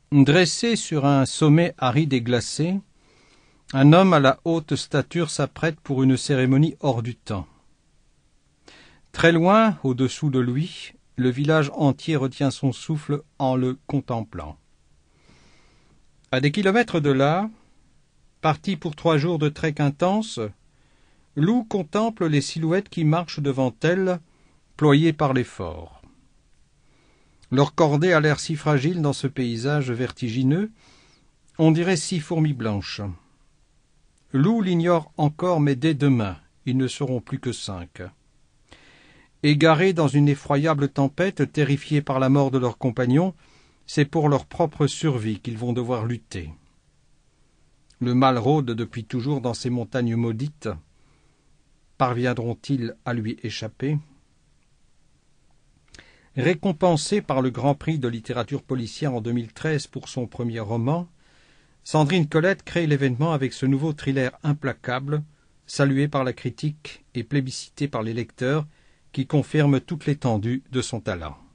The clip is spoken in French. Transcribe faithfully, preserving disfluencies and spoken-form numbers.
Dressé sur un sommet aride et glacé, un homme à la haute stature s'apprête pour une cérémonie hors du temps. Très loin, au-dessous de lui, le village entier retient son souffle en le contemplant. À des kilomètres de là, parti pour trois jours de trek intense, Lou contemple les silhouettes qui marchent devant elle, ployées par l'effort. Leur cordée a l'air si fragile dans ce paysage vertigineux, on dirait six fourmis blanches. Lou l'ignore encore, mais dès demain, ils ne seront plus que cinq. Égarés dans une effroyable tempête, terrifiés par la mort de leurs compagnons, c'est pour leur propre survie qu'ils vont devoir lutter. Le mal rôde depuis toujours dans ces montagnes maudites. Parviendront-ils à lui échapper ? Récompensée par le Grand Prix de littérature policière en deux mille treize pour son premier roman, Sandrine Colette crée l'événement avec ce nouveau thriller implacable, salué par la critique et plébiscité par les lecteurs, qui confirme toute l'étendue de son talent.